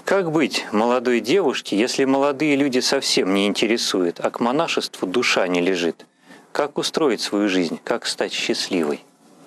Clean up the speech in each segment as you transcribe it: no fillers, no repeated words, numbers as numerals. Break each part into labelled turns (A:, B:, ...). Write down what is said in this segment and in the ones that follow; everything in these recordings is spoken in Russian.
A: Как быть молодой девушке, если молодые люди совсем не интересуют, а к монашеству душа не лежит? Как устроить свою жизнь? Как стать счастливой?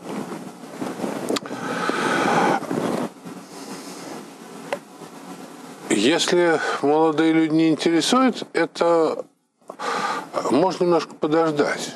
B: Если молодые люди не интересуют, это можно немножко подождать.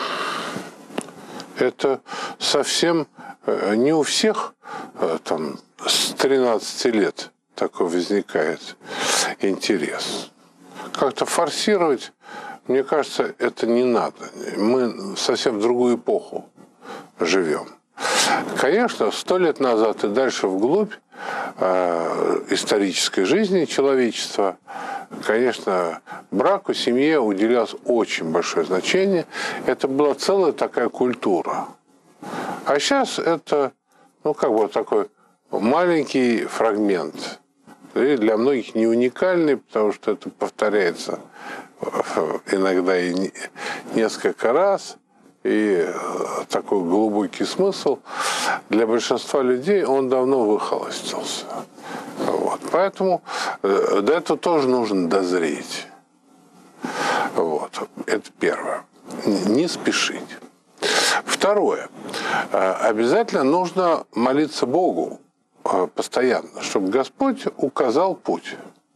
B: Это совсем не у всех там, с 13 лет такой возникает интерес. Как-то форсировать, мне кажется, это не надо. Мы совсем в другую эпоху живем. Конечно, 100 лет назад и дальше вглубь исторической жизни человечества, конечно, браку, семье уделялось очень большое значение. Это была целая такая культура. А сейчас это, такой маленький фрагмент. И для многих не уникальный, потому что это повторяется иногда и несколько раз. И такой глубокий смысл для большинства людей, он давно выхолостился. Вот. Поэтому до этого тоже нужно дозреть. Вот. Это первое. Не спешить. Второе. Обязательно нужно молиться Богу постоянно, чтобы Господь указал путь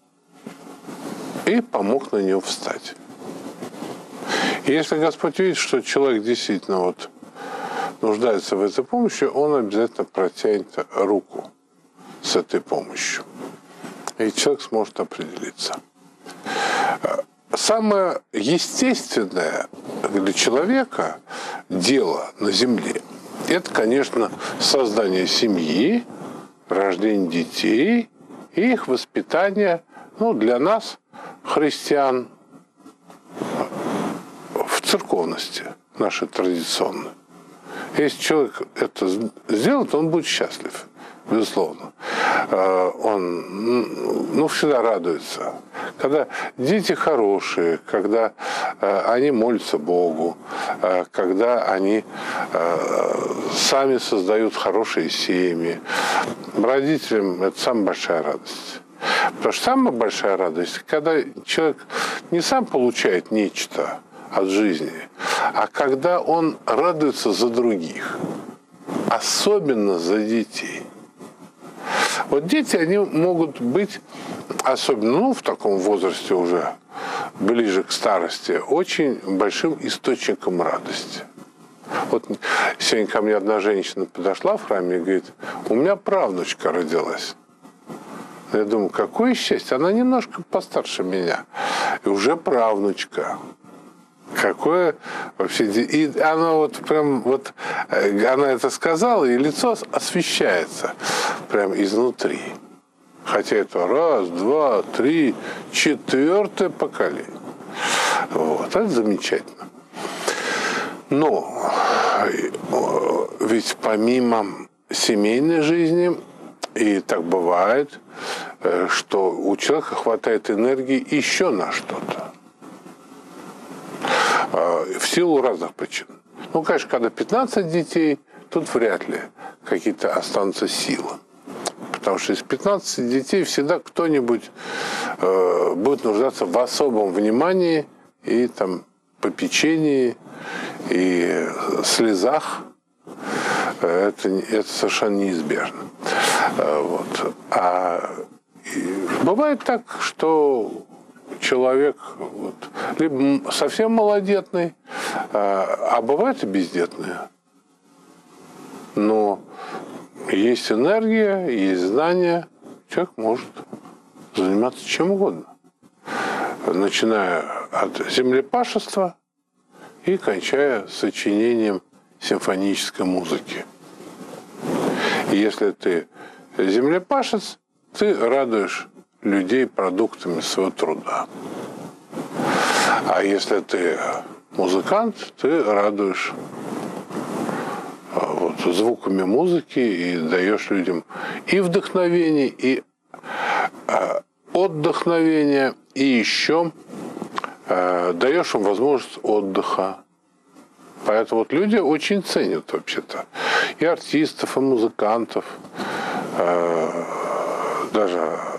B: и помог на него встать. И если Господь видит, что человек действительно нуждается в этой помощи, Он обязательно протянет руку с этой помощью. И человек сможет определиться. Самое естественное для человека дело на земле – это, конечно, создание семьи, рождение детей и их воспитание, для нас, христиан, в церковности нашей традиционной. Если человек это сделает, он будет счастлив, безусловно. Он всегда радуется. Когда дети хорошие, когда они молятся Богу, когда они сами создают хорошие семьи. Родителям это самая большая радость. Потому что самая большая радость, когда человек не сам получает нечто от жизни, а когда он радуется за других, особенно за детей. Вот дети, они могут быть, особенно в таком возрасте уже, ближе к старости, очень большим источником радости. Вот сегодня ко мне одна женщина подошла в храме и говорит: у меня правнучка родилась. Я думаю, какое счастье, она немножко постарше меня, и уже правнучка. Какое вообще... И она она это сказала, и лицо освещается прям изнутри. Хотя это 1, 2, 3, 4 поколение. Вот, это замечательно. Но ведь помимо семейной жизни, и так бывает, что у человека хватает энергии еще на что-то. В силу разных причин. Конечно, когда 15 детей, тут вряд ли какие-то останутся силы. Потому что из 15 детей всегда кто-нибудь будет нуждаться в особом внимании и попечении, и слезах. Это совершенно неизбежно. Вот. Бывает так, что человек либо совсем малодетный, а бывает и бездетные. Но есть энергия, есть знания, человек может заниматься чем угодно. Начиная от землепашества и кончая сочинением симфонической музыки. И если ты землепашец, ты радуешь людей продуктами своего труда. А если ты музыкант, ты радуешь звуками музыки и даешь людям и вдохновение, и отдохновение, и еще даешь им возможность отдыха. Поэтому люди очень ценят вообще-то и артистов, и музыкантов, даже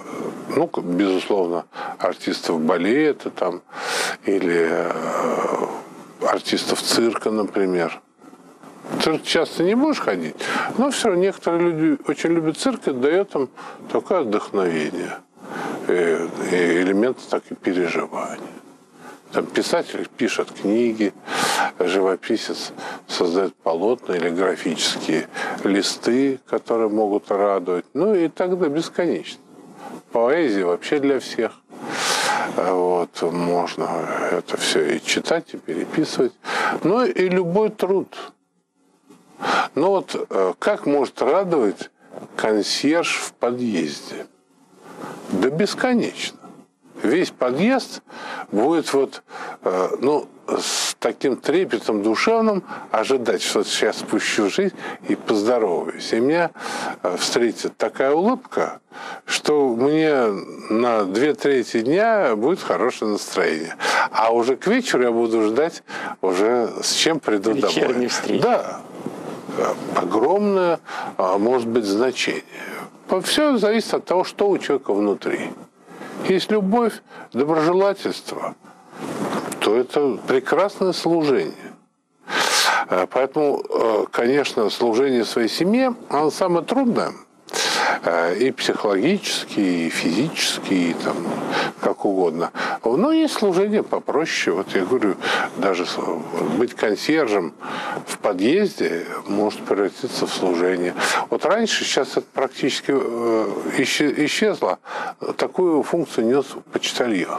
B: ну, безусловно, артистов балета там, или артистов цирка, например. В цирк часто не будешь ходить, но все равно некоторые люди очень любят цирк, это дает им такое вдохновение, и элементы так и переживания. Там писатель пишет книги, живописец создает полотна или графические листы, которые могут радовать, ну и тогда бесконечно. Поэзия вообще для всех. Вот, можно это все и читать, и переписывать. Ну и любой труд. Ну вот как может радовать консьерж в подъезде? Да бесконечно. Весь подъезд будет вот, ну, с таким трепетом душевным ожидать, что сейчас спущу жизнь и поздороваюсь. И меня встретит такая улыбка, что мне на 2/3 дня будет хорошее настроение. А уже к вечеру я буду ждать уже с чем приду домой.
A: Вечерней встречи.
B: Да. Огромное, может быть, значение. Все зависит от того, что у человека внутри. Есть любовь, доброжелательство, то это прекрасное служение. Поэтому, конечно, служение своей семье, оно самое трудное. И психологически, и физически, и там, как угодно. Но есть служение попроще. Вот я говорю, даже быть консьержем в подъезде может превратиться в служение. Вот раньше, сейчас это практически исчезло, такую функцию нес почтальон.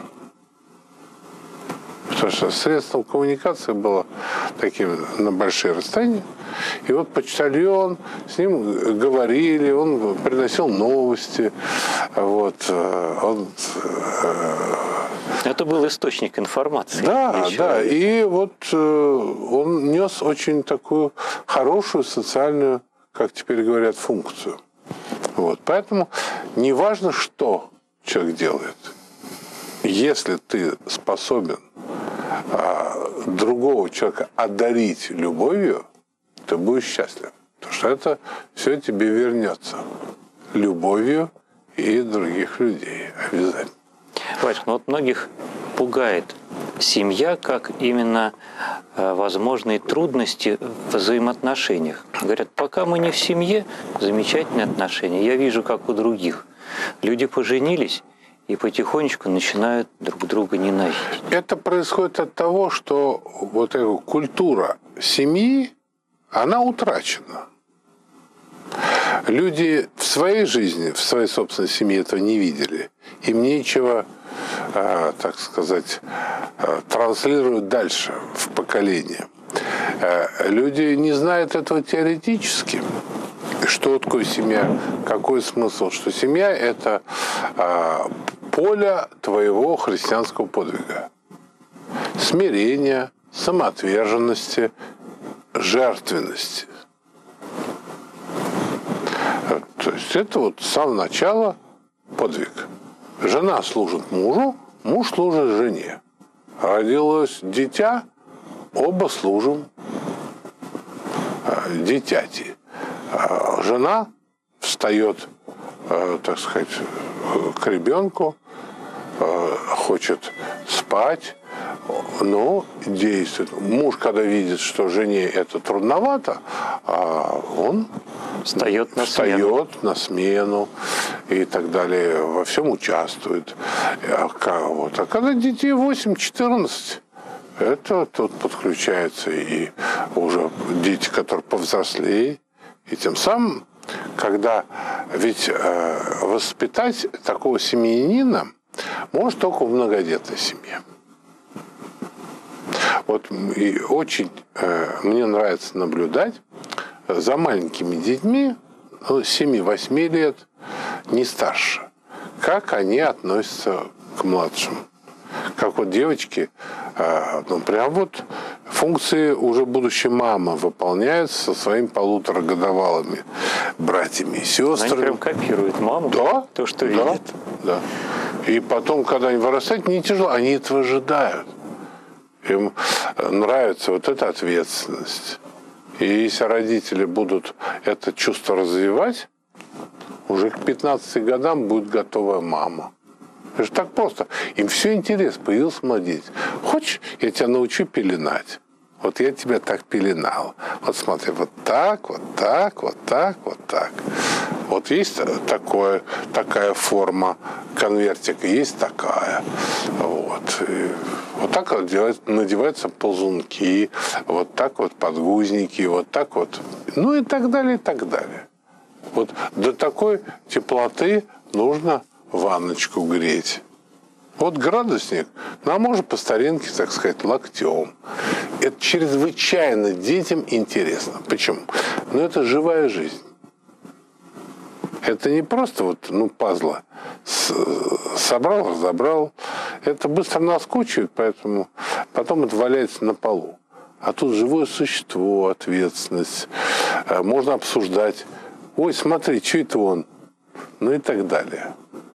B: Потому что средством коммуникации было таким на большие расстояния. И вот почтальон, с ним говорили, он приносил новости. Вот,
A: Это был источник информации.
B: Да, да. И вот он нес очень такую хорошую социальную, как теперь говорят, функцию. Вот. Поэтому неважно, что человек делает. Если ты способен другого человека одарить любовью, ты будешь счастлив. Потому что это все тебе вернется любовью и других людей обязательно.
A: Вадик, ну вот многих пугает семья как именно возможные трудности в взаимоотношениях. Говорят, пока мы не в семье, замечательные отношения. Я вижу, как у других. Люди поженились и потихонечку начинают друг друга ненавидеть.
B: Это происходит от того, что вот эта культура семьи, она утрачена. Люди в своей жизни, в своей собственной семье этого не видели. Им нечего, так сказать, транслировать дальше в поколение. Люди не знают этого теоретически. Что такое семья? Какой смысл? Что семья – это поле твоего христианского подвига. Смирения, самоотверженности, жертвенности. То есть это вот с самого начала подвиг. Жена служит мужу, муж служит жене. Родилось дитя, оба служим дитяти. Жена встает, так сказать, к ребенку, хочет спать, но действует. Муж, когда видит, что жене это трудновато, он
A: встает на смену
B: и так далее, во всем участвует. А когда детей 8-14, это тут подключаются и уже дети, которые повзрослее. И тем самым, когда ведь воспитать такого семьянина может только в многодетной семье. Вот и очень мне нравится наблюдать за маленькими детьми, 7-8 лет, не старше, как они относятся к младшим. Как вот девочки, ну, прям вот функции уже будущей мамы выполняют со своими 1,5-годовалыми братьями и сестрами.
A: Они прям копируют маму,
B: да,
A: то, что
B: да,
A: видят.
B: Да. И потом, когда они вырастают, не тяжело, они этого ожидают. Им нравится вот эта ответственность. И если родители будут это чувство развивать, Уже к 15 годам будет готовая мама. Это же так просто. Им все интересно. Появился младенец. Хочешь, я тебя научу пеленать? Вот я тебя так пеленал. Вот смотри, вот так, вот так, вот так, вот так. Вот есть такая форма конвертика, есть такая. Вот. И вот так надеваются ползунки, вот так вот подгузники, вот так вот. Ну и так далее, и так далее. Вот до такой теплоты нужно ванночку греть. Вот градусник, ну а можно по старинке, так сказать, локтем. Это чрезвычайно детям интересно. Почему? Ну это живая жизнь. Это не просто вот, пазла. Собрал, разобрал. Это быстро наскучивает, поэтому потом это валяется на полу. А тут живое существо, ответственность. Можно обсуждать. Ой, смотри, что это он? Ну и так далее.